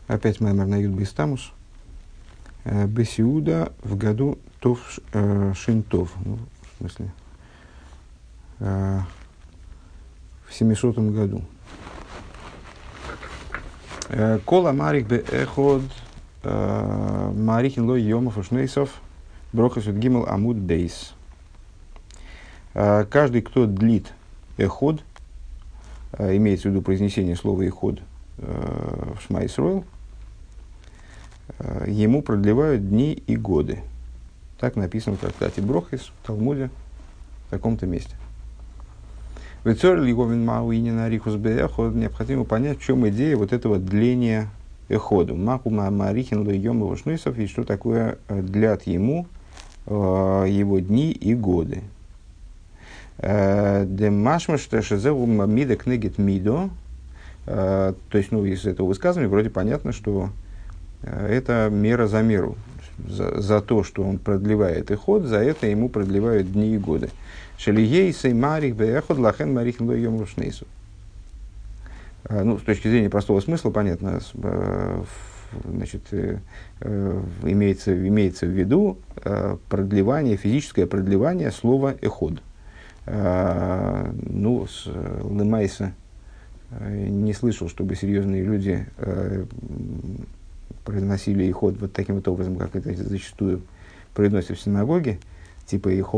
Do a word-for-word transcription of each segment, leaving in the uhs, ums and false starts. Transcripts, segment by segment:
Опять маймер на Юд Бейстамус. Бесиуда в году Тов Шинтов. Ну, в смысле, в семисотом году. Кола Марик бе эход Марихин лой Йомов Ушнейсов Брохасут Гимл Амуд Дейс. Каждый, кто длит эход, имеется в виду произнесение слова эход в Шма Исроэл, ему продлевают дни и годы. Так написано в трактате Брохис, в Талмуде, в таком-то месте. Необходимо понять, в чем идея вот этого дления эходу. Макума Марихин Лойом его шнуйсов, и что такое длят ему его дни и годы. Демашма шешезеву мида кнегет мидо. То есть, ну, из этого высказывания вроде понятно, что это мера за меру. За, за то, что он продлевает эход, за это ему продлевают дни и годы. Шелигей сей марих беэход лахен марихин лойом рушнейсу. Ну, с точки зрения простого смысла, понятно, значит, имеется, имеется в виду продлевание, физическое продлевание слова эход. Ну, с Лемайса не слышал, чтобы серьезные люди произносили эход вот таким вот образом, как это зачастую произносят в синагоге, типа эход,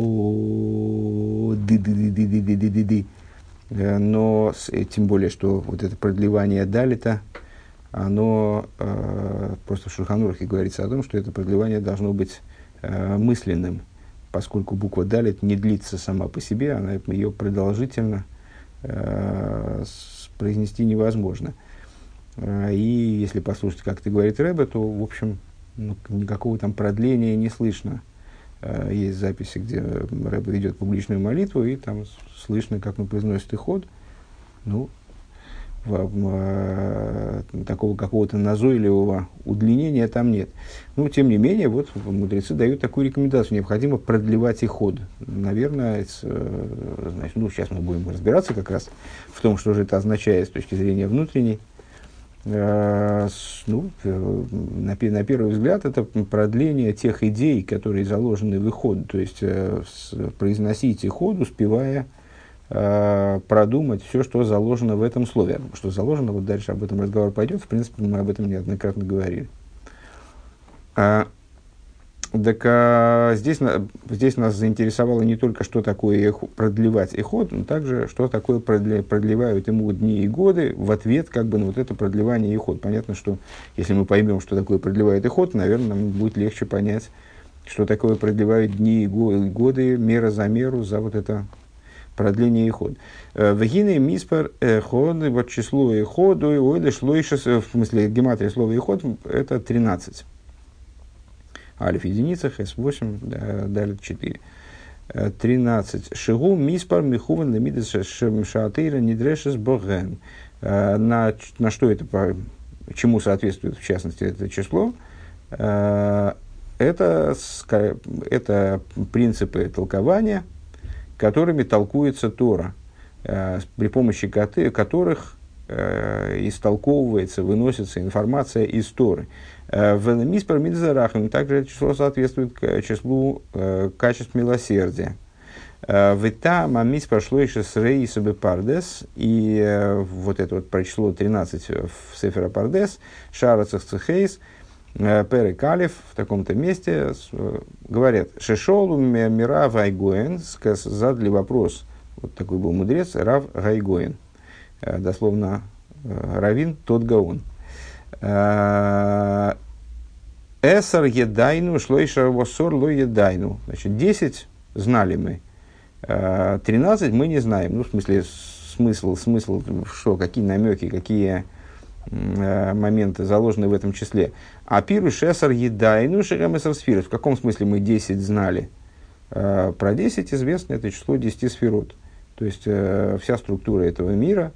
ды-ды-ды-ды-ды-ды-ды-ды. Но тем более, что вот это продлевание далита, оно э, просто в Шульхан Арухе говорится о том, что это продлевание должно быть э, мысленным, поскольку буква далит не длится сама по себе, она, ее продолжительно э, произнести невозможно. И если послушать, как это говорит Ребе, то, в общем, ну, никакого там продления не слышно. Есть записи, где Ребе ведет публичную молитву, и там слышно, как он произносит эход. Ну, в, в, такого какого-то назойливого удлинения там нет. Но, тем не менее, вот мудрецы дают такую рекомендацию. Необходимо продлевать эход. Наверное, это, значит, ну, сейчас мы будем разбираться как раз в том, что же это означает с точки зрения внутренней. Uh, ну, на, на первый взгляд, это продление тех идей, которые заложены в эход, то есть uh, с, произносить эход, успевая uh, продумать все, что заложено в этом слове. Что заложено, вот дальше об этом разговор пойдет, в принципе, мы об этом неоднократно говорили. Uh, так а, здесь, здесь нас заинтересовало не только, что такое эхо, продлевать эход, но также, что такое продля, продлевают ему дни и годы в ответ как бы на вот это продлевание эход. Понятно, что если мы поймем, что такое продлевает эход, наверное, нам будет легче понять, что такое продлевают дни и годы, мера за меру, за вот это продление эход. Вегины миспар эход, вот число эходу, ойли шло еще, в смысле гематрия слова эход, это тринадцать. Алиф единица, хэс восемь, далит четыре. тринадцать. Шигу миспар михуван лемидес шаатейра нидрешес боген. На что это, по, чему соответствует, в частности, это число? Это, это принципы толкования, которыми толкуется Тора, при помощи которых истолковывается, выносится информация из Торы. В миспар мидзарахам также это число соответствует числу э, качеств милосердия. В та миспар шло еще с рейса пардес, и э, вот это вот про число тринадцать в Сефера Пардес, шарацах цехейс, э, перек алиф, в таком-то месте э, говорят, шешолу мира вайгоен, задали вопрос, вот такой был мудрец, Рав Гайгоен, э, дословно э, раввин, тот гаон. Эсар едайну, шлойша восор ло едайну. Значит, десять знали мы, тринадцать мы не знаем. Ну, в смысле, смысл, смысл, что, какие намеки, какие моменты заложены в этом числе. А пируш эсар едайну, шегам эсар сфирот. В каком смысле мы десять знали? Про десять известно это число десяти сфирот. То есть, вся структура этого мира,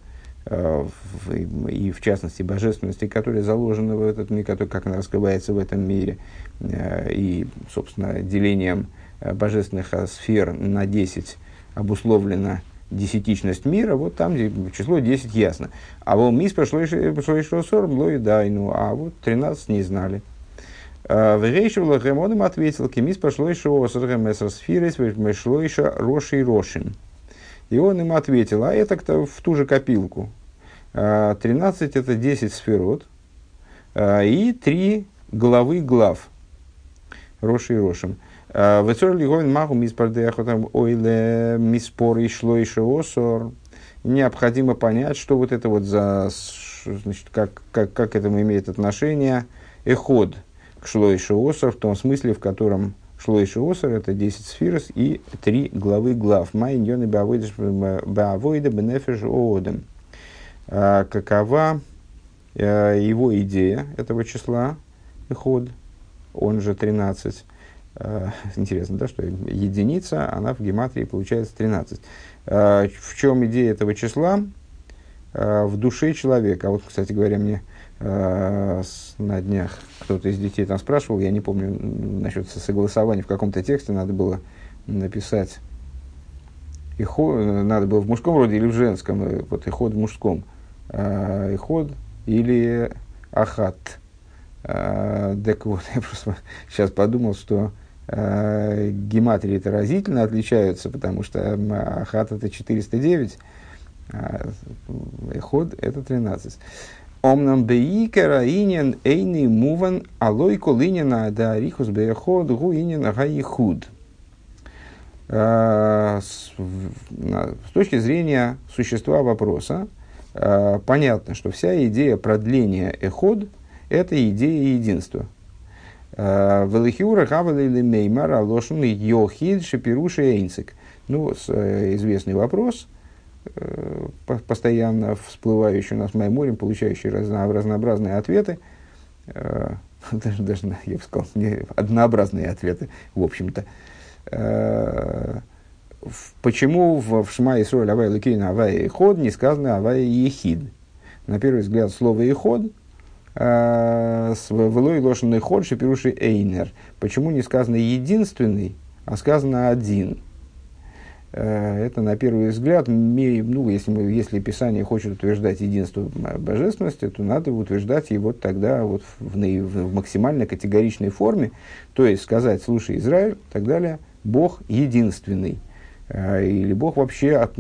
и в частности божественности, которая заложена в этот мир, который, как она раскрывается в этом мире, и, собственно, делением божественных сфер на десять обусловлено десятичность мира, вот там число десять ясно. А вот мис пошло еще сорок, было и дай, ну, а вот тринадцать не знали. В Рейшевло Гемоном ответил, кемис пошло еще сорок сфирис, пошло еще роши и рошин. И он им ответил, а это кто в ту же копилку. тринадцать это десять сферот и три главы глав. Роши и рошим. Необходимо понять, что вот это вот за, значит, как, как, как к этому имеет отношение эход к шлойши осор, в том смысле, в котором шлойши осор это десять сфирос и три главы глав. Майньоны баавойда бенефеш оодем. Какова его идея этого числа эход, он же тринадцать. Интересно, да, что единица, она в гематрии получается тринадцать. В чем идея этого числа? В душе человека. А вот, кстати говоря, мне на днях кто-то из детей там спрашивал, я не помню насчет согласования, в каком-то тексте надо было написать иход, надо было в мужском роде или в женском, вот иход в мужском, иход или ахат. Так вот, я просто сейчас подумал, что э, гематрии-то разительно отличаются, потому что ахат это четыреста девять, а эход это тринадцать. Омнам бейкера инин эйни муван алой колинина да рихус бейход гу инин гаихуд. С точки зрения существа вопроса, понятно, что вся идея продления эход это идея единства. Велихиура хавалили меймар алошен йохид шепируши эйнцик. Ну, известный вопрос, постоянно всплывающий у нас в Майморем, получающий разно, разнообразные ответы. Даже, даже, я бы сказал, однообразные ответы, в общем-то. Почему в Шма Исроэль Авай Лукейн Авай Эход не сказано Авай Ехид? На первый взгляд, слово Эход «Велой лошадный ход шепируши эйнер». Почему не сказано «единственный», а сказано «один»? Это, на первый взгляд, ну, если, мы, если Писание хочет утверждать единство божественности, то надо утверждать его тогда вот в, в, в максимально категоричной форме, то есть сказать «слушай, Израиль», и так далее, «Бог единственный». Или Бог вообще, от,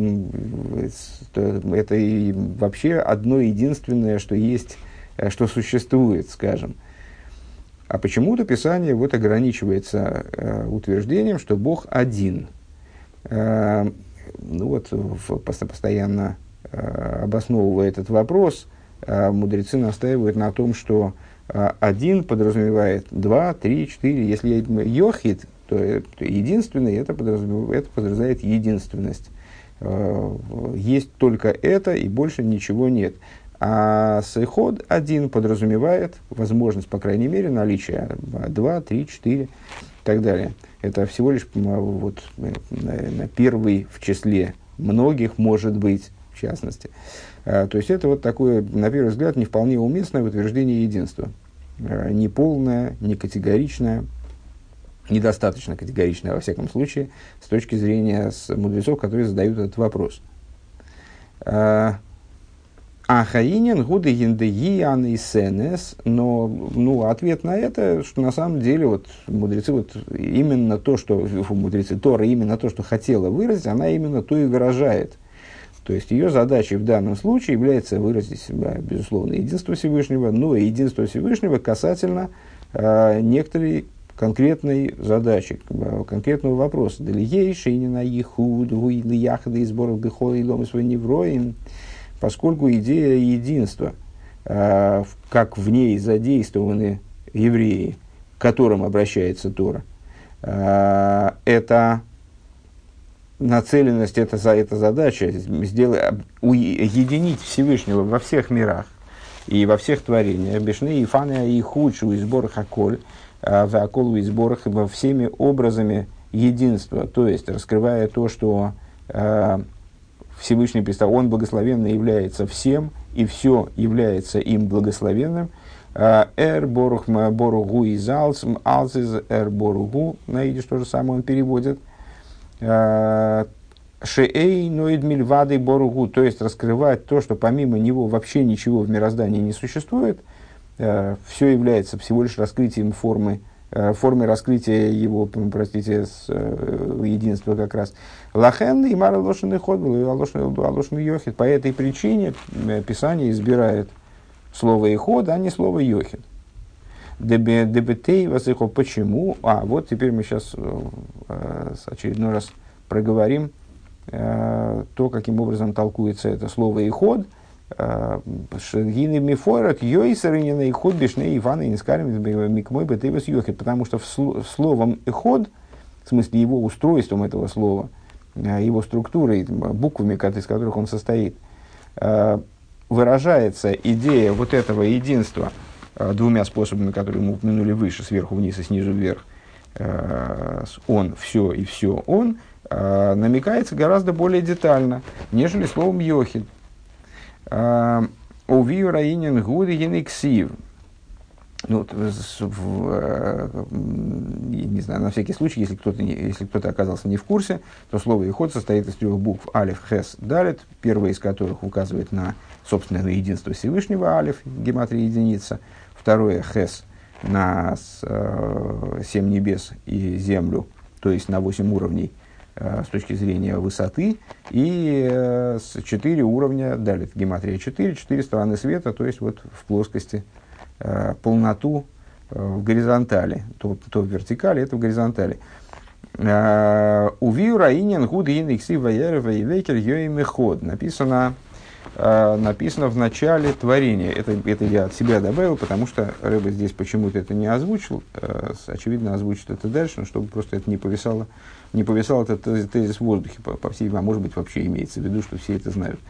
это и вообще одно единственное, что есть, что существует, скажем. А почему-то Писание вот ограничивается э, утверждением, что Бог один. Э, ну вот, в, постоянно э, обосновывая этот вопрос, э, мудрецы настаивают на том, что э, один подразумевает два, три, четыре. Если йохид, то, э, то единственный, это подразумевает, это подразумевает единственность. Э, есть только это, и больше ничего нет. А сейход один подразумевает возможность, по крайней мере, наличия два, три, четыре и так далее. Это всего лишь вот, наверное, первый в числе многих, может быть, в частности. А, то есть это вот такое, на первый взгляд, не вполне уместное утверждение единства. А, не полное, не категоричное, недостаточно категоричное, во всяком случае, с точки зрения мудрецов, которые задают этот вопрос. А, Ахаинин гуды гиндегиян и сенес, но ну, ответ на это, что на самом деле вот, мудрецы, вот, именно то, что мудрецы Тора, именно то, что хотела выразить, она именно то и выражает. То есть ее задачей в данном случае является выразить, безусловно, единство Всевышнего, но и единство Всевышнего касательно э, некоторой конкретной задачи, конкретного вопроса. Далее шейнина ехуд гуидли яхады сборов бихол и лом свой невроим. Поскольку идея единства, э, как в ней задействованы евреи, к которым обращается Тора, э, это нацеленность, это, это задача сделать, единить Всевышнего во всех мирах и во всех творениях, бешны и фаны и худшую из сборах аколь, в аколу из сборах всеми образами единства, то есть раскрывая то, что э, Всевышний представ, он благословенный является всем, и все является им благословенным. Эр борух боругу из алсм, алс из эр боругу, на идиш то же самое он переводит. Шеэй ноид мильвады боругу, то есть раскрывать то, что помимо него вообще ничего в мироздании не существует, э, все является всего лишь раскрытием формы, э, формы раскрытия его, простите, с, э, единства как раз. Лахен и мара лошен и ход, лошен йохид. По этой причине Писание избирает слово иход, а не слово йохид. Дебетей васыхо. Почему? А, вот теперь мы сейчас э, очередной раз проговорим э, то, каким образом толкуется это слово «иход». Гины мифойрат йойсаринина иход бешней Ивана Инскарим микмой бетейвас йохид. Потому что в словом «иход», в смысле его устройством этого слова, его структурой, буквами, из которых он состоит, э, выражается идея вот этого единства двумя способами, которые мы упомянули выше, сверху вниз и снизу вверх, он, все и все он, намекается гораздо более детально, нежели словом йохид. Увию раинен гуды генексив. Ну, не знаю, на всякий случай, если кто-то, не, если кто-то оказался не в курсе, то слово «иход» состоит из трех букв алиф, хес, далит, первая из которых указывает на собственное единство Всевышнего, алиф, гематрия единица, второе хес на э, семь небес и землю, то есть на восемь уровней э, с точки зрения высоты, и э, четыре уровня, далит, гематрия четыре, четыре стороны света, то есть вот в плоскости, полноту в горизонтали, то, то в вертикали, это в горизонтали. Увию раинен гуд гинекси ваяры ваевекер йоимеход. Написано, написано в начале творения. Это, это я от себя добавил, потому что Рэбе здесь почему-то это не озвучил. Очевидно, озвучит это дальше, но чтобы просто это не повисало, не повисал этот тезис в воздухе, по, по всей, а может быть вообще имеется в виду, что все это знают.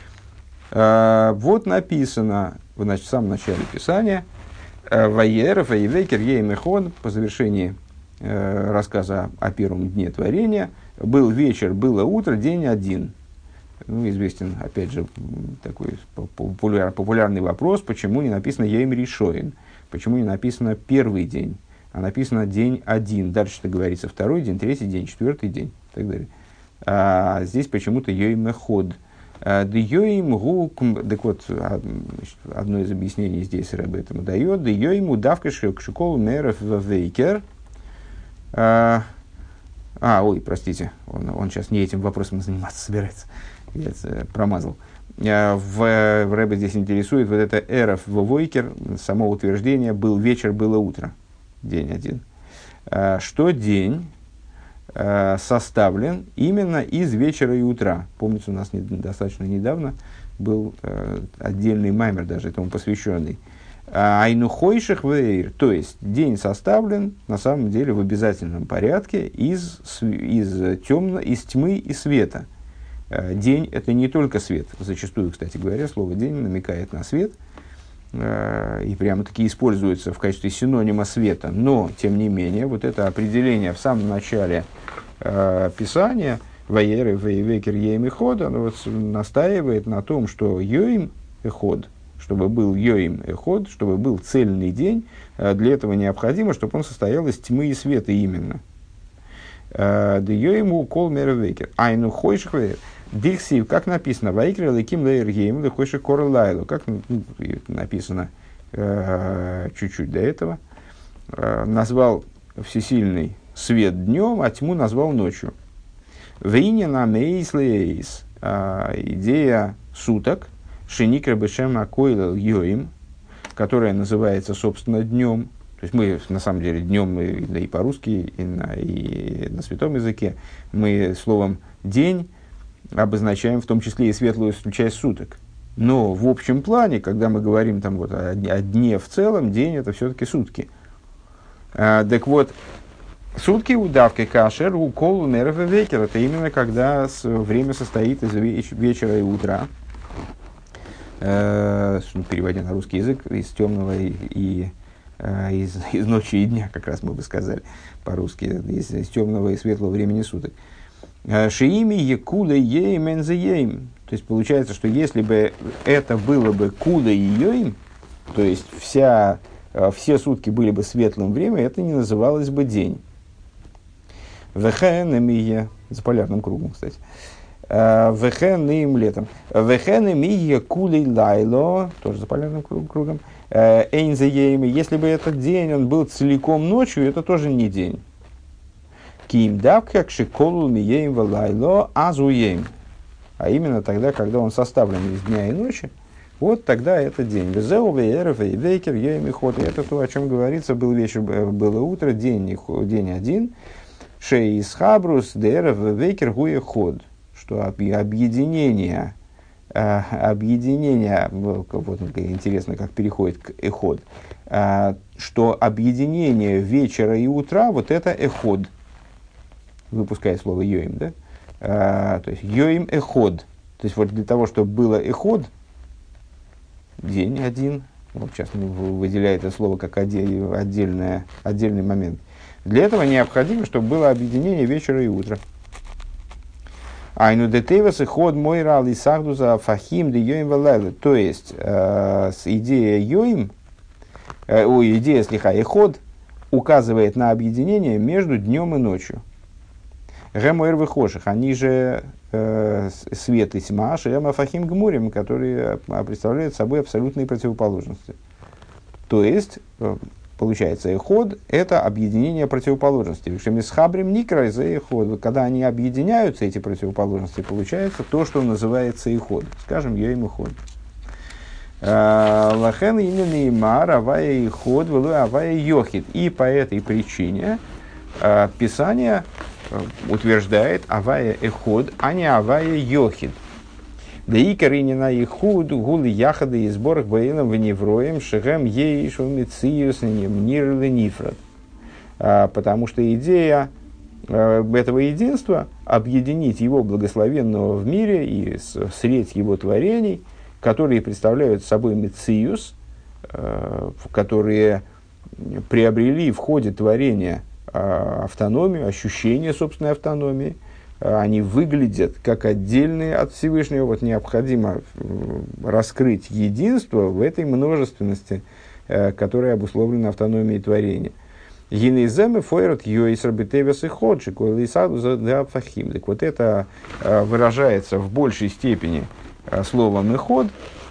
Вот написано, значит, в самом начале Писания, «Ваеров, Ваевекер, Еймехон», по завершении э, рассказа о первом дне творения, «Был вечер, было утро, день один». Ну, известен, опять же, такой популяр, популярный вопрос, почему не написано «Ейм Ришоин», почему не написано «первый день», а написано «день один». Дальше-то говорится «второй день», «третий день», «четвертый день» и так далее. А здесь почему-то «Еймеход». Так вот, одно из объяснений здесь Рэбе этому дает. Дьёйму давка шикол меров вейкер. А, ой, простите, он, он сейчас не этим вопросом заниматься собирается. Я это промазал. В, в Рэбе здесь интересует вот это эров вейкер, само утверждение «был вечер, было утро». День один. Что день составлен именно из вечера и утра. Помните, у нас не, достаточно недавно был э, отдельный маймер, даже этому посвященный. Айнухойших вейр, то есть день составлен на самом деле в обязательном порядке из, из, темно, из тьмы и света. Э, день — это не только свет. Зачастую, кстати говоря, слово «день» намекает на свет э, и прямо-таки используется в качестве синонима света. Но, тем не менее, вот это определение в самом начале Писание «Ваеры, ваевекер, ейм эход», оно вот настаивает на том, что йоим эход, чтобы был йоим эход, чтобы был цельный день, для этого необходимо, чтобы он состоял из тьмы и света именно. Да йоиму кол мервекер. Айну хойших ваер. Диксив, как написано, «Ваикер леким лейр ейм лехойших кор лайлу», как написано чуть-чуть до этого, назвал всесильный свет днем, а тьму назвал ночью. Вейнина мейслейс, идея суток, шеникра бешем акойл йоим, которая называется, собственно, днем. То есть мы, на самом деле, днем, и, и по-русски, и на, и на святом языке, мы словом «день» обозначаем в том числе и светлую часть суток. Но в общем плане, когда мы говорим там, вот, о, о дне в целом, день — это все-таки сутки. А, так вот, сутки удавки кашер у колу нерв и векер. Это именно когда с, время состоит из веч, вечера и утра. Э, переводя на русский язык, из темного и, и э, из, из ночи и дня, как раз мы бы сказали по-русски, из, из темного и светлого времени суток. Шиими якуда ейм энзе ейм. То есть получается, что если бы это было бы куда и йоим, то есть вся, все сутки были бы светлым временем, это не называлось бы день. Вэхэнэмия, за полярным кругом, кстати. Вехен им летом. Вехен им и кулей лайло, тоже за полярным кругом. Эйнзееми, если бы этот день он был целиком ночью, это тоже не день. Ким дав как шиколу миеем валайло азуеем. А именно тогда, когда он составлен из дня и ночи, вот тогда это день. Везеу вееров и вейкер еем и ход. Это то, о чем говорится, был вечер, было утро, день, день один. Шей из хабрус дерев вейкер гуе ход. Что объединение, объединение, вот интересно, как переходит к эход, что объединение вечера и утра, вот это эход. Выпуская слово йоим, да? А, то есть йоим эход. То есть вот для того, чтобы было эход, день один, вот сейчас выделяет это слово как отдельное, отдельный момент. Для этого необходимо, чтобы было объединение вечера и утра. Айну детейвас эход мой рал и сахдуза фахим де йоим валайлы. То есть э, идея йоим, э, о, идея слиха эход указывает на объединение между днем и ночью. Гэмуэр выхоших, они же э, свет и тьма, шеэм афахим гмурим, которые представляют собой абсолютные противоположности. То есть, э, получается, эход – это объединение противоположностей. Шемисхабрим никрай за эход. Когда они объединяются, эти противоположности, получается то, что называется эход. Скажем, йоим эход. Лахен инен имар авая эход велу авая йохид. И по этой причине э, Писание утверждает авая эход, а не авая йохид. Да и каринина ихуд гулы яхады и сборах баилам в невроем шехем ейшел мициюс нирли нифрат. Потому что идея этого единства объединить его благословенного в мире и средь его творений, которые представляют собой мициюс, которые приобрели в ходе творения автономию, ощущение собственной автономии, они выглядят как отдельные от Всевышнего. Вот необходимо раскрыть единство в этой множественности, которая обусловлена автономией творения. Гинеземы фойрат йойсер бетевес и ходши, койлисаду за фахим. Так вот это выражается в большей степени словом «эход»,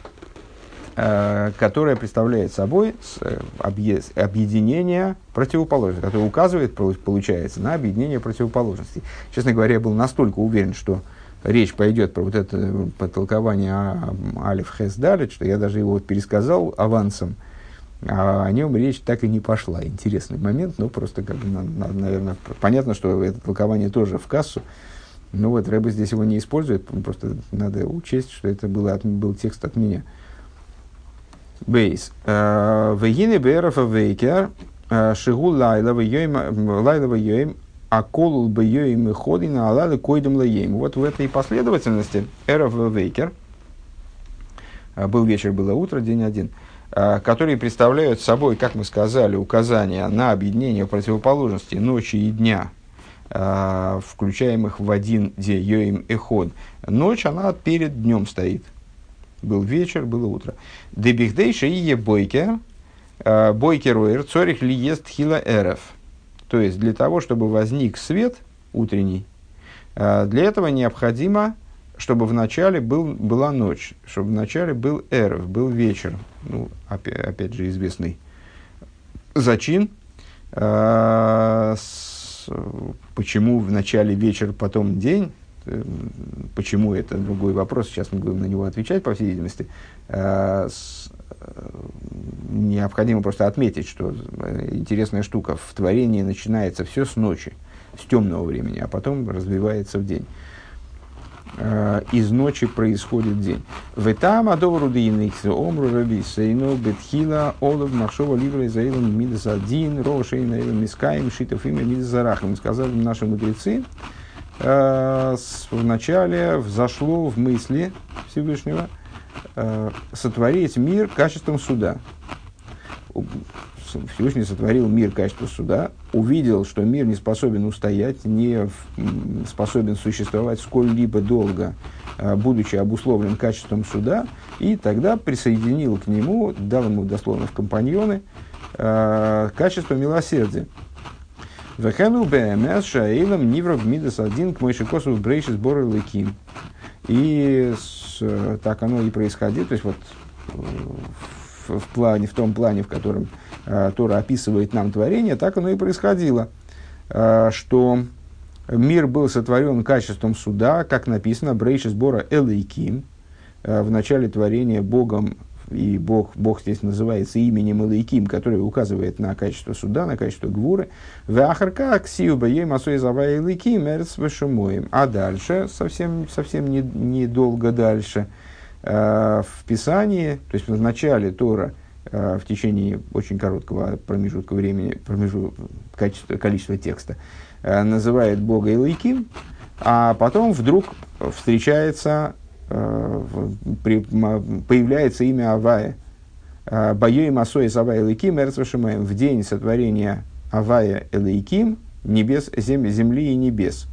которое представляет собой объединение противоположностей, которое указывает, получается, на объединение противоположностей. Честно говоря, я был настолько уверен, что речь пойдет про вот это потолкование Алиф Хес Далит, что я даже его пересказал авансом, а о нем речь так и не пошла. Интересный момент, но просто, как бы, наверное, понятно, что это толкование тоже в кассу. Но вот Рэбе здесь его не использует, просто надо учесть, что это было от, был текст от меня. Бейс. Вегины бэрфа вейкер шигу лайла вейоим аколул бейоим и ходина алады койдем лаем. Вот в этой последовательности эрф вейкер, был вечер, было утро, день один, которые представляют собой, как мы сказали, указания на объединение противоположностей ночи и дня, включаемых в один день йоим эход. Ночь, она перед днем стоит. Был вечер, было утро. Дебихдейша и е бойкер, бойкеруэр, цорих ли ест хила эрев. То есть, для того, чтобы возник свет утренний, для этого необходимо, чтобы вначале был, была ночь, чтобы вначале был эрев, был вечер. Ну, опять, опять же, известный зачин. Почему вначале вечер, потом день? Почему это другой вопрос, сейчас мы будем на него отвечать, по всей видимости. Необходимо просто отметить, что интересная штука, в творении начинается все с ночи, с темного времени, а потом развивается в день. Из ночи происходит день. Ветам адоврудиинix омру рабисейну бетхила олов маршова ливра изаилом мидасадин рошейна илом мискаем шитов имя мидасарахом. Сказали наши мудрецы, вначале взошло в мысли Всевышнего сотворить мир качеством суда. Всевышний сотворил мир качеством суда, увидел, что мир не способен устоять, не способен существовать сколь-либо долго, будучи обусловлен качеством суда, и тогда присоединил к нему, дал ему дословно в компаньоны, качество милосердия. Вехену бмс шаилам нивров мидас один к мойшикосу брейшис боры леким. И с, так оно и происходило. То есть вот в, в, плане, в том плане, в котором э, Тора описывает нам творение, так оно и происходило. Э, что мир был сотворен качеством суда, как написано, «Брейши сбора Элейким», э, в начале творения Богом, и Бог, Бог здесь называется именем Элейким, который указывает на качество суда, на качество гвуры. «Веахарка ксию баей масой завай Элейким эрц вешамоим». А дальше, совсем, совсем недолго не дальше, э, в Писании, то есть в начале Тора, э, в течение очень короткого промежутка времени, промежу, качество, количество текста, э, называет Бога Элейким, а потом вдруг встречается, При, появляется имя Авая. Боей Масой из Авая Элейким Эрцвашимаем, в день сотворения Авая Элейким, небес, зем, земли и небес.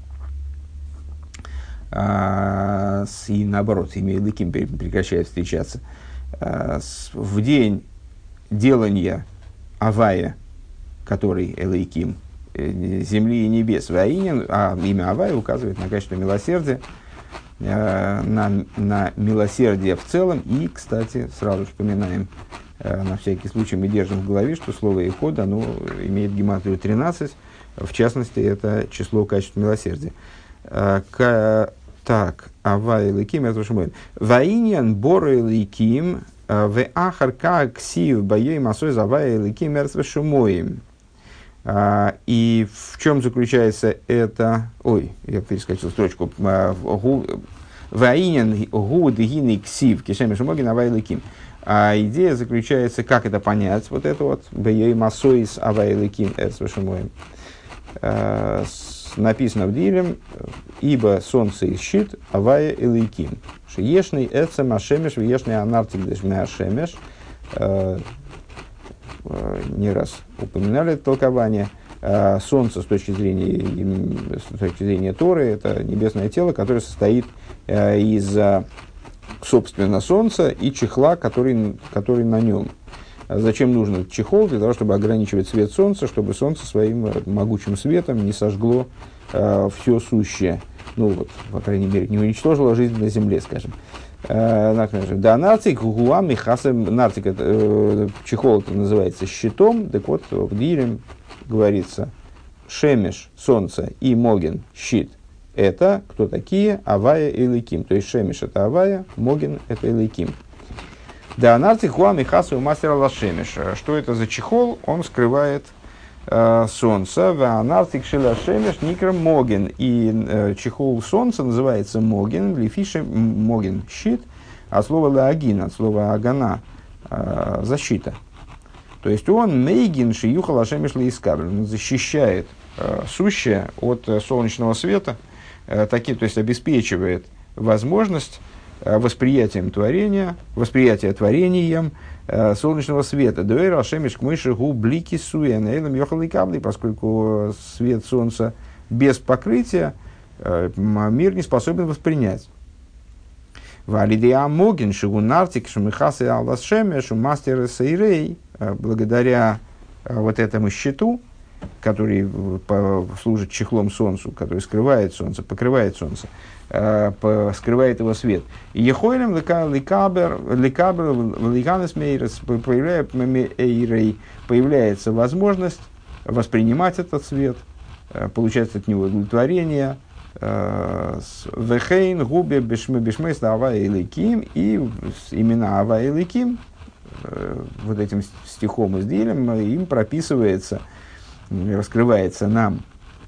А, с, и наоборот, имя Элейким прекращает встречаться. А, с, в день делания Авая, который Элейким, земли и небес, Ваинин, а имя Авая указывает на качество милосердия, На, на милосердие в целом. И, кстати, сразу вспоминаем, на всякий случай мы держим в голове, что слово «эход», оно имеет гематрию тринадцать, в частности, это число качества милосердия. К, так, Авай Элейким, это Шмуэль. Ваиньян Бора Элейким, в Ахарка Ксив Баей Масой Завай Элейким, это Шмуэль. Uh, и в чем заключается это... Ой, я перескочил строчку. Ваинен гу дегины ксив кишеми шумоги навайлыким. А идея заключается, как это понять, вот это вот бей масоис авайлыким эрцвешумоем. Написано в Дилем, ибо солнце и щит авая элейким. Шиешный эцем ашемеш, виешный анартик дешме ашемеш. Не раз упоминали это толкование. Солнце с точки зрения, с точки зрения Торы, это небесное тело, которое состоит из, собственно, Солнца и чехла, который, который на нем. Зачем нужен чехол? Для того, чтобы ограничивать свет Солнца, чтобы Солнце своим могучим светом не сожгло все сущее. Ну вот, по крайней мере, не уничтожило жизнь на Земле, скажем. Да, нартик, гуам и хасем, нартик, это, чехол это называется щитом, так вот, в Дилем говорится, шемеш, солнце, и моген, щит, это кто такие? Авая и Элейким, то есть шемеш это Авая, моген это Элейким. Да, нартик, гуам и хасем, мастера лашемеш, что это за чехол? Он скрывает э, солнце, в нартик шеля шемеш никр моген, и э, чехол солнца называется моген, лифише моген, щит, от слова лагин, от слова агана, э, защита. То есть он мейгин шиюха лашемеш лейскабель, он защищает э, сущее от э, солнечного света, э, таки, то есть обеспечивает возможность э, восприятием творения, восприятия творением э, солнечного света. Дуэр лашемеш к мыши гу блики суя нейлам йохал лейкабли, поскольку свет солнца без покрытия э, мир не способен воспринять. Валидея моген шигунартик шумихасы аллас шемеш мастер сейрей, благодаря вот этому щиту, который служит чехлом солнцу, который скрывает солнце, покрывает солнце, скрывает его свет. Ехойлем лекабер леканес мейрес, появляется возможность воспринимать этот свет, получать от него удовлетворение. Вехейн губе бешмейс Авая Элейким, и имена Авая Элейким вот этим стихом из Дилем им прописывается, раскрывается нам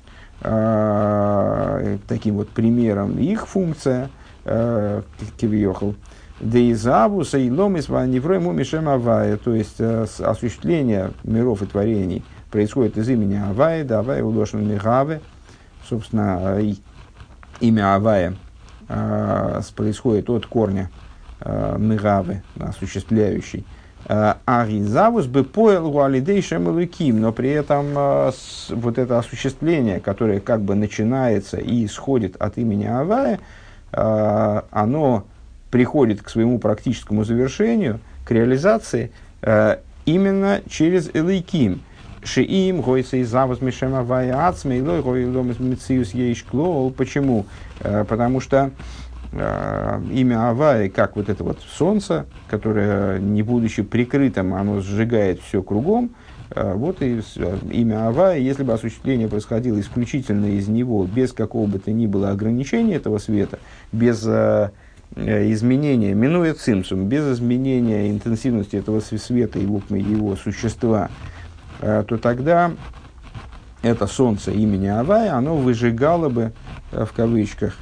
э, таким вот примером их функция э, кивьехал. Деизаву саилом из ванивройму мишем Авая, то есть э, осуществление миров и творений происходит из имени Авая, да Авая удошен мигаве, собственно, и, имя Авая э, происходит от корня э, мигаве, осуществляющий. Аризавус бы поел уалидей шемалуким, но при этом э, с, вот это осуществление, которое как бы начинается и исходит от имени Авая, э, оно приходит к своему практическому завершению, к реализации э, именно через Элейким. Шиим гойся завус мишем Авая ацмей лой гой ломис мициус ейш клоу. Почему? Э, потому что э, имя Авай, как вот это вот солнце, которое, не будучи прикрытым, оно сжигает все кругом. Э, вот и э, имя Авай, если бы осуществление происходило исключительно из него, без какого бы то ни было ограничения этого света, без э, изменения, минуя цимсум, без изменения интенсивности этого света, его, его существа, э, то тогда это солнце имени Авай, оно выжигало бы, в кавычках,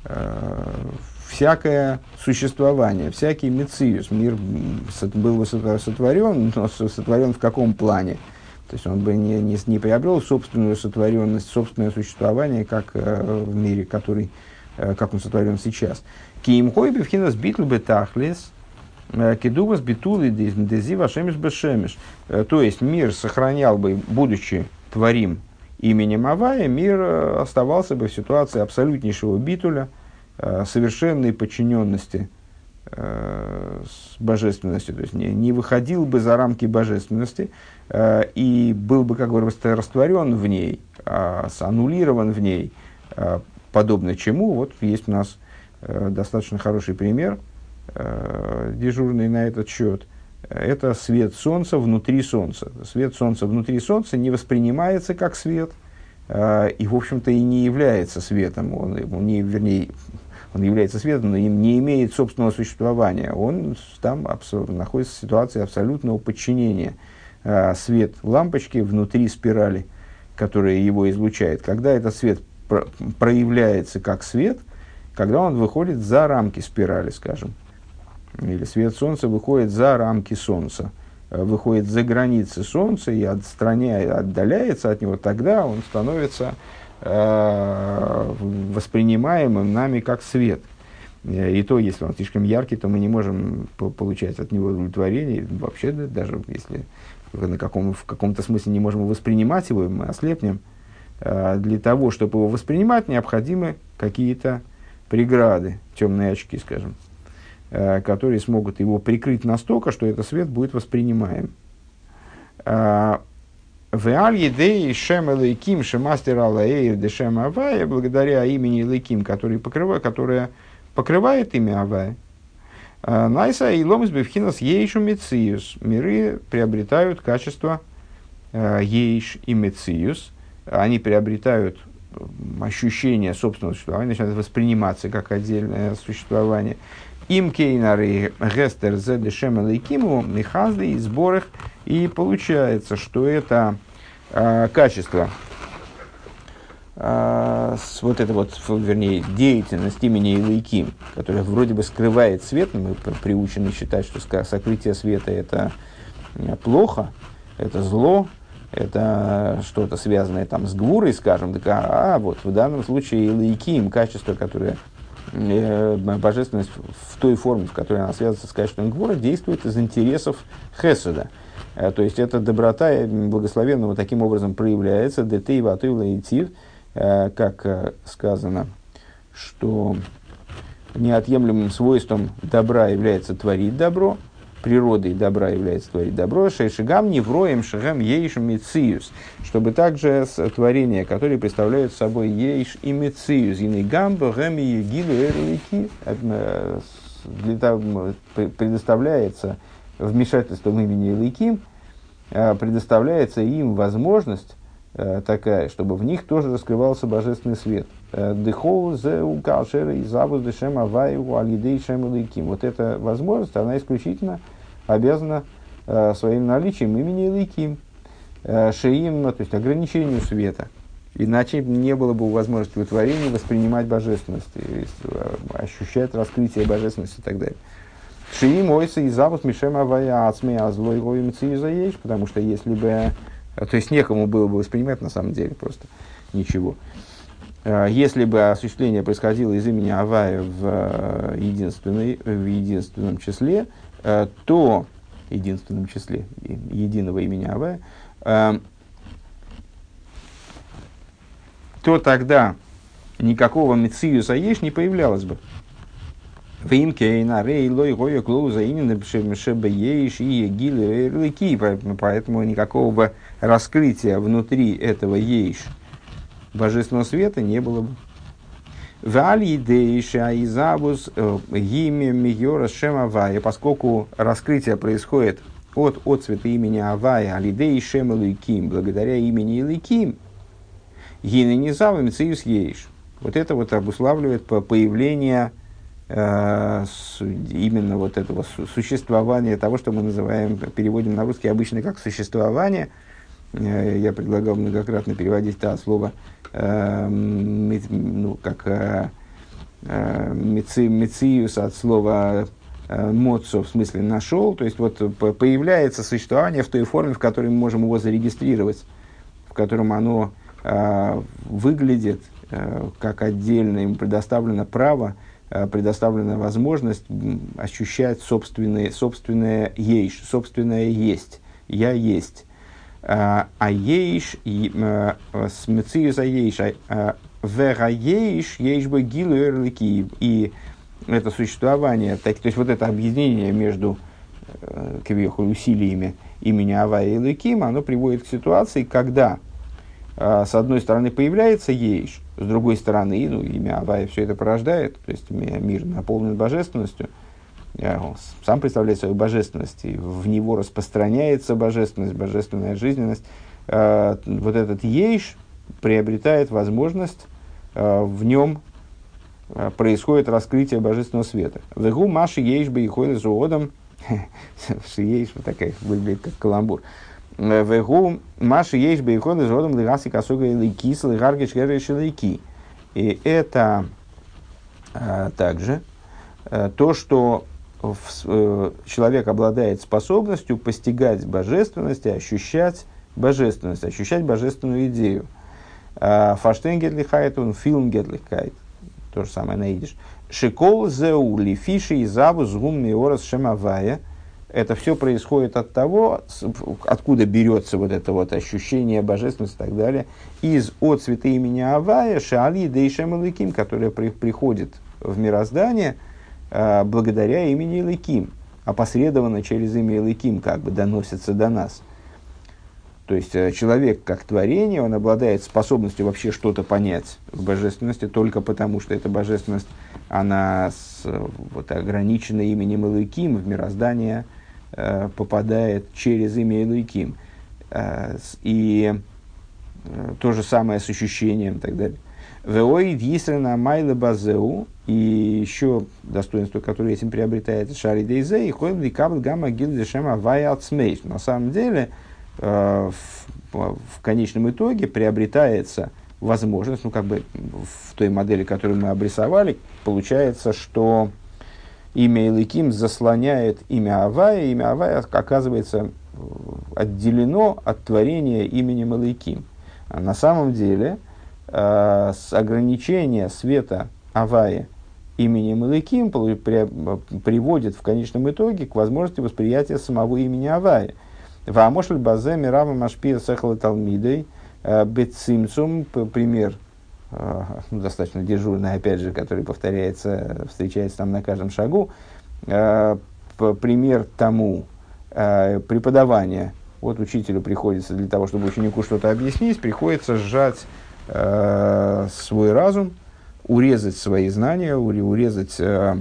всякое существование, всякий мециус. Мир был бы сотворен, но сотворен в каком плане? То есть он бы не, не, не приобрел собственную сотворенность, собственное существование, как в мире, который, как он сотворен сейчас. Киимхой бифхинас битл бетахлис, кедувас битулы дези вашемиш бешемиш. То есть мир сохранял бы, будучи творим именем Авая, мир оставался бы в ситуации абсолютнейшего битуля, совершенной подчиненности с божественностью, то есть не, не выходил бы за рамки божественности и был бы, как говорится, растворен в ней, аннулирован в ней, подобно чему, вот есть у нас достаточно хороший пример, дежурный на этот счет. Это свет солнца внутри солнца. Свет солнца внутри солнца не воспринимается как свет, э, и, в общем-то, и не является светом. Он, он не, вернее, он является светом, но им не имеет собственного существования. Он там абсо- находится в ситуации абсолютного подчинения. Э, свет лампочки внутри спирали, которая его излучает. Когда этот свет про- проявляется как свет, когда он выходит за рамки спирали, скажем, или свет солнца выходит за рамки солнца, выходит за границы солнца и отстраняет, отдаляется от него, тогда он становится э, воспринимаемым нами как свет. И то, если он слишком яркий, то мы не можем по- получать от него удовлетворение. Вообще, да, даже если на каком, в каком-то смысле не можем воспринимать его, мы ослепнем. Э, для того, чтобы его воспринимать, необходимы какие-то преграды, темные очки, скажем, которые смогут его прикрыть настолько, что этот свет будет воспринимаем. В аль-едей шем элейким шемастер алаэйр де шем авая, благодаря имени элейким, который покрывает, которое покрывает имя Авая, найса и ломис бевхинас ейшу мециус, миры приобретают качество ейш и мециус, они приобретают ощущение собственного существования, начинают восприниматься как отдельное существование. Им кейнары гестер зе дешем элейкиму михазли и сборах. И получается, что это э, качество, э, с, вот это вот, вернее, деятельность имени Элейким, которая вроде бы скрывает свет, мы приучены считать, что сокрытие света это плохо, это зло, это что-то связанное там с гвурой, скажем, так, а, а вот в данном случае Элейким, качество, которое божественность в той форме, в которой она связывается с качеством гвора, действует из интересов хеседа. То есть, эта доброта благословенного таким образом проявляется, детей ватуй лаитив, как сказано, что неотъемлемым свойством добра является творить добро, природой добра является творить добро, шейшигам невроем шагам ейшем мециус, чтобы также творения, которые представляют собой ейш и мециус, инегам богам и егилу эрлики, предоставляется вмешательством имени Элейким, предоставляется им возможность такая, чтобы в них тоже раскрывался божественный свет. Дыхоу зе укалшера и завуз дешем аваю алидей шем Элейким. Вот эта возможность, она исключительно обязана э, своим наличием имени Элейким, э, шеим, то есть ограничению света. Иначе не было бы возможности у творения воспринимать божественность, и, э, ощущать раскрытие божественности и так далее. Шеим ойса и завуз мишем авая ацме азлой гоим циюзаеш, потому что если бы, то есть некому было бы воспринимать на самом деле просто ничего. Если бы осуществление происходило из имени Авая в, единственной, в единственном числе, то единственном числе единого имени Авая, то тогда никакого мециуса еш не появлялось бы. Поэтому никакого бы раскрытия внутри этого ейш божественного света не было бы. Вали идеиша изабус гиме мигора шем авая, поскольку раскрытие происходит от отцвета имени Авая, алидей шем элейким, благодаря имени Элейким, гины низавы мециюс ейш. Вот это вот обуславливает появление э, с, именно вот этого существования, того, что мы называем, переводим на русский обычно как существование. Э, я предлагал многократно переводить это слово э, ми, ну, как э, э, меци, мециюс от слова э, моцо, в смысле нашел. То есть вот появляется существование в той форме, в которой мы можем его зарегистрировать, в котором оно э, выглядит как отдельно, ему предоставлено право, предоставлена возможность ощущать собственное, собственное ейш, собственное есть. Я есть. А ейш, с мециюса ейш, вера ейш, ейш бы гилу эрлики. И это существование, так, то есть вот это объединение между кавиохоль усилиями имени Авая и Элейким, оно приводит к ситуации, когда с одной стороны появляется ейш, с другой стороны, ну, имя Авая все это порождает, то есть мир наполнен божественностью, он сам представляет свою божественность, и в него распространяется божественность, божественная жизненность. Вот этот ейш приобретает возможность, в нем происходит раскрытие божественного света. Вегу маши ейш бы и ходит за одом, ейш вот такая выглядит как каламбур. Вегу маши есть бейхон из родом лигаси косога или кис лигаргиш герышелики. И это а, также а, то, что в, а, человек обладает способностью постигать божественность и ощущать божественность, ощущать божественную идею. Фаштен гетлихайт, он фильм гетлихайт. То же самое на идиш. Шикол зеу лифиши и заву згум миорас шемавая. Это все происходит от того, откуда берется вот это вот ощущение божественности и так далее, из отцвета имени Авая, Шаали Дейшем Элейким, которое при, приходит в мироздание э, благодаря имени Элейким, опосредованно через имя Элейким как бы доносится до нас. То есть э, человек как творение, он обладает способностью вообще что-то понять в божественности только потому, что эта божественность, она с, вот, ограничена именем Элейким, в мироздание э, попадает через имя Элейким. Э, и э, то же самое с ощущением и так далее. Веой дьисрена майле базеу, и еще достоинство, которое этим приобретается, шари дейзе, и ходит ликабл гамма гилдешема вая ацмейш. На самом деле, э, в, в конечном итоге приобретается возможность, ну, как бы в той модели, которую мы обрисовали, получается, что имя Элейким заслоняет имя Авая, имя Авая оказывается отделено от творения именем Элейким. А на самом деле, э, с ограничения света Авая именем Элейким при, при, приводит в конечном итоге к возможности восприятия самого имени Авая. Ваамошль базе мирава машпия сехала талмидой бецимцум, пример, ну, достаточно дежурный, опять же, который повторяется, встречается там на каждом шагу, пример тому преподавания. Вот учителю приходится для того, чтобы ученику что-то объяснить, приходится сжать свой разум, урезать свои знания, урезать, ну,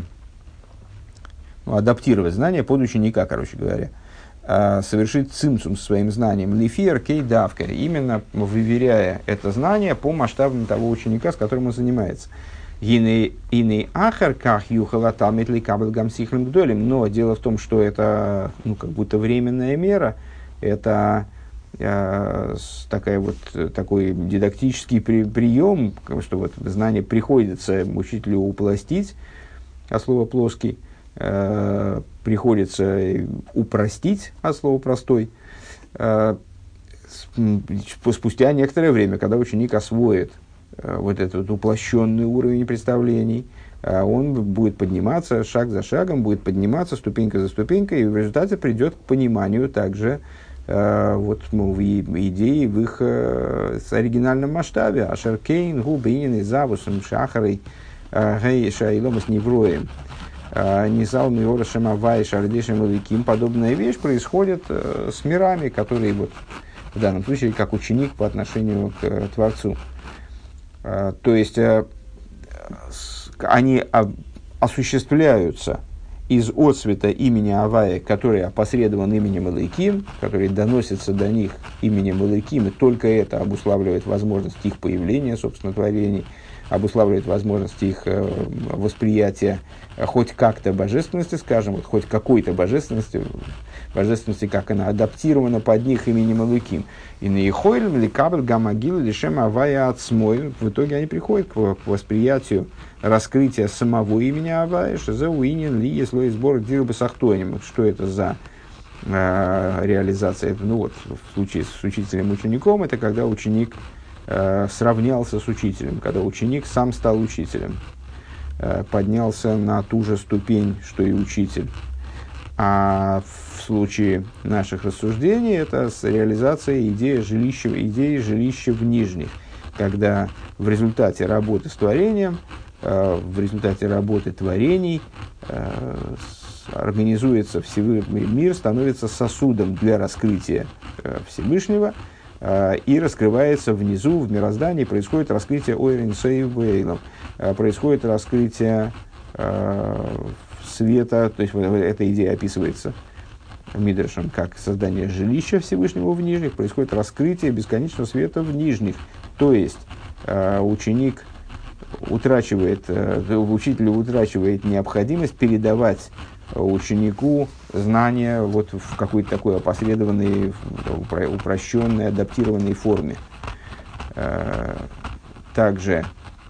адаптировать знания под ученика, короче говоря. Совершить цимцум своим знанием, лифир кейдавка, именно выверяя это знание по масштабам того ученика, с которым он занимается. Иный ахар ках юхалата метли кабель гамсихлем гдолем. Но дело в том, что это, ну, как будто временная мера, это э, такая вот, такой дидактический при, прием, что вот знание приходится учителю упластить, а слово плоский, э, приходится упростить, а слово простой, э, спустя некоторое время, когда ученик освоит э, вот этот уплощенный уровень представлений, э, он будет подниматься шаг за шагом, будет подниматься ступенька за ступенькой, и в результате придет к пониманию также э, вот, ну, в идеи в их э, оригинальном масштабе. Ашеркейн, губинин, завусом, шахарой, гей, шайломас невроем. Низал миора шамавай шардешем великим. Подобная вещь происходит э, с мирами, которые вот, в данном случае как ученик по отношению к э, Творцу. Э, то есть э, они осуществляются из отцвета имени Авая, который опосредован именем Элоким, который доносится до них именем Элоким, и только это обуславливает возможность их появления, собственно, творений, обуславливает возможность их э, восприятия э, хоть как-то божественности, скажем, вот, хоть какой-то божественности, божественности, как она адаптирована под них именем Элоким. И на Ихойлем ликабель гамагил лишем Авая отсмой. В итоге они приходят к, к восприятию раскрытия самого имени Авая, шезе уинен ли если сбор дирбы сахтоним. Что это за э, реализация? Это, ну вот, в случае с учителем и учеником, это когда ученик э, сравнялся с учителем, когда ученик сам стал учителем, э, поднялся на ту же ступень, что и учитель. А в случае наших рассуждений это реализация идеи жилища, идеи жилища в нижних, когда в результате работы с творением, э, в результате работы творений э, организуется Всевышний мир, становится сосудом для раскрытия э, Всевышнего э, и раскрывается внизу, в мироздании, происходит раскрытие Ойрен Сейв Бейлом, э, происходит раскрытие э, света, то есть вот эта идея описывается Мидрашем как создание жилища Всевышнего в нижних, происходит раскрытие бесконечного света в нижних, то есть э, ученик утрачивает, э, учитель утрачивает необходимость передавать ученику знания вот в какой-то такой опосредованной, упрощенной, адаптированной форме. Э, также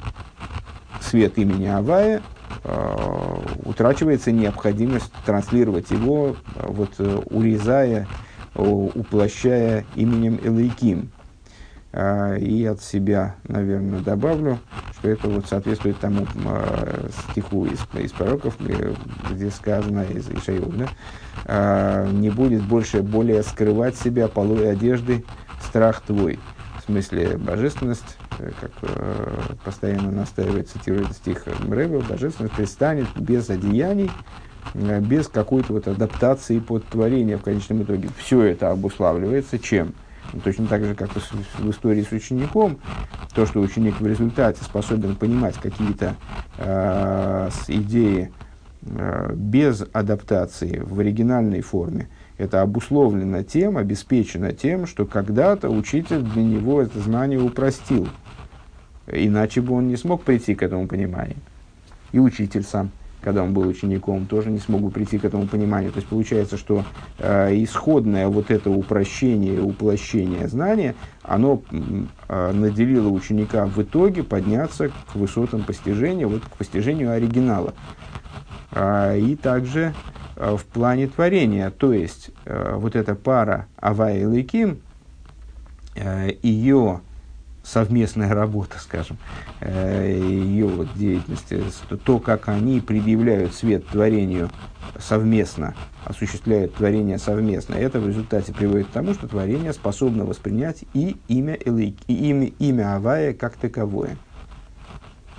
свет имени Авая утрачивается необходимость транслировать его, вот, урезая, уплощая именем Элоким. И от себя, наверное, добавлю, что это вот соответствует тому стиху из, из пророков, где сказано, из Ишайов, да? «Не будет больше более скрывать себя полой одежды страх твой». В смысле божественность, как э, постоянно настаивает, цитирует стих Рэбе, божественность предстанет без одеяний, э, без какой-то вот адаптации под творение в конечном итоге. Все это обуславливается чем? Ну, точно так же, как и в, в истории с учеником, то, что ученик в результате способен понимать какие-то э, идеи э, без адаптации в оригинальной форме, это обусловлено тем, обеспечено тем, что когда-то учитель для него это знание упростил. Иначе бы он не смог прийти к этому пониманию. И учитель сам, когда он был учеником, тоже не смог бы прийти к этому пониманию. То есть получается, что э, исходное вот это упрощение, уплощение знания, оно э, наделило ученика в итоге подняться к высотам постижения, вот к постижению оригинала. Э, и также в плане творения, то есть э, вот эта пара Авая и Элоким, э, ее совместная работа, скажем, э, ее вот деятельность, то, как они предъявляют свет творению совместно, осуществляют творение совместно, это в результате приводит к тому, что творение способно воспринять и имя, Элок, и имя, имя Авая как таковое.